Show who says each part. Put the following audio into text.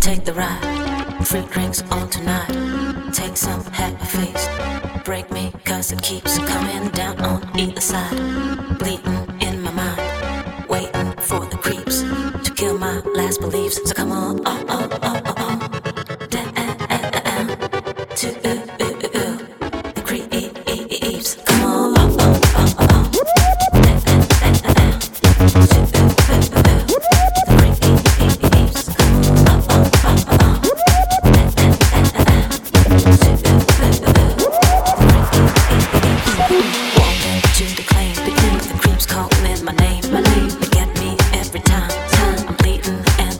Speaker 1: take the ride. Free drinks on tonight. Take some, have a face. Break me, cause it keeps coming down on either side. Bleeding in my mind. Waiting for the creeps to kill my last beliefs. So come on, oh, oh, oh, oh.